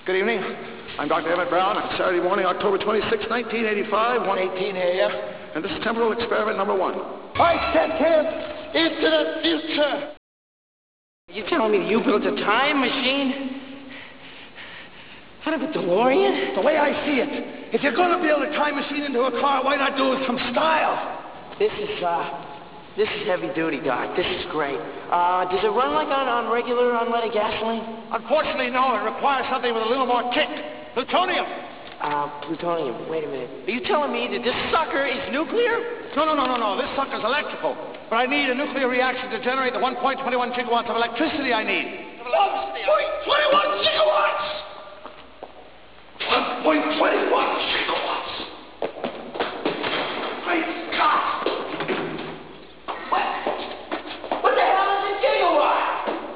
Good evening. I'm Dr. Emmett Brown. On Saturday morning, October 26, 1985, 1:18 a.m. And this is temporal experiment number 1. I sent him into the future. You telling me that you built a time machine? Out of a DeLorean? The way I see it, if you're going to build a time machine into a car, why not do it with some style? This is heavy duty, Doc. This is great. Does it run like on regular unleaded gasoline? Unfortunately, no. It requires something with a little more kick. Plutonium. Plutonium. Wait a minute. Are you telling me that this sucker is nuclear? No. This sucker's electrical. But I need a nuclear reaction to generate the 1.21 gigawatts of electricity I need. 1.21 gigawatts!